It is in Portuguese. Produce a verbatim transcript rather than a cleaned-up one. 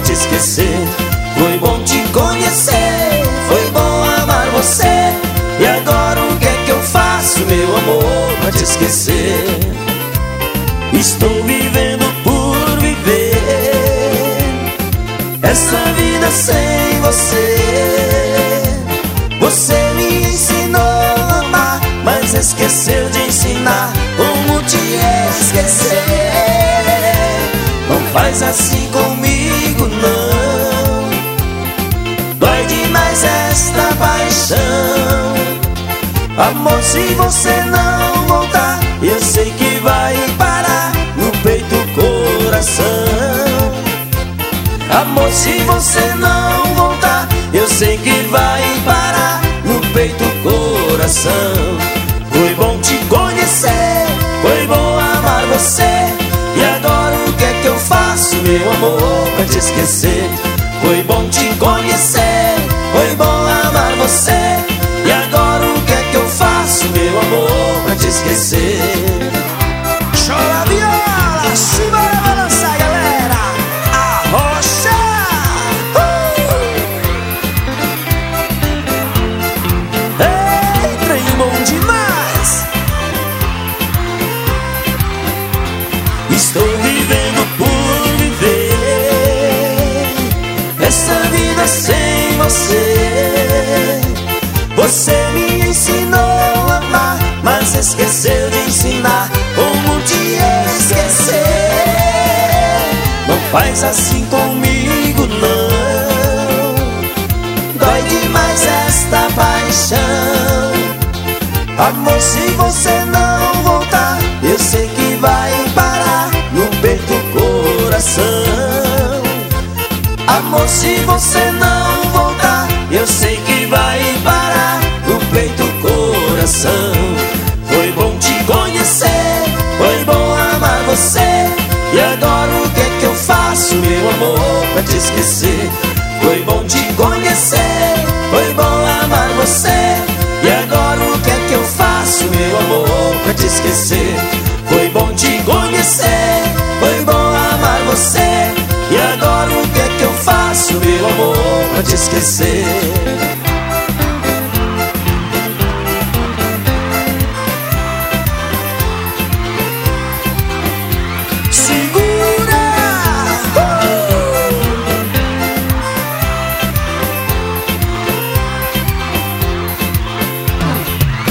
te esquecer. Foi bom te conhecer, foi bom amar você. E agora o que é que eu faço, meu amor, pra te esquecer? Estou vivendo por viver essa vida sem você. Você me ensinou a amar, mas esqueceu de ensinar como te esquecer. Não faz assim comigo, não. Dói demais esta paixão. Amor, se você não voltar, eu sei que vai parar no peito o coração. Amor, se você não voltar, eu sei que vai parar no peito o coração. Foi bom te conhecer, foi bom amar você. E agora o que é que eu faço, meu amor, pra te esquecer? Foi bom te conhecer, foi bom amar você. E agora o que é que eu faço, meu amor, pra te esquecer? Chora a viola, simbora balançar, galera. Arrocha! uh! Ei, trem bom demais. Estou vivendo por viver essa vida sem você. Você me ensinou a amar, mas esqueceu de ensinar como te esquecer. Não faz assim comigo, não. Dói demais esta paixão. Amor, se você não voltar, eu sei que vai parar no peito o coração. Amor, se você não voltar, eu sei que vai parar no peito o coração. Foi bom te conhecer, foi bom amar você. E agora o que é que eu faço, meu amor, pra te esquecer? Foi bom te conhecer, foi bom amar você. E agora o que é que eu faço, meu amor, pra te esquecer? Foi bom te conhecer, foi bom amar você. E agora o que é que eu faço, meu amor, pra te esquecer?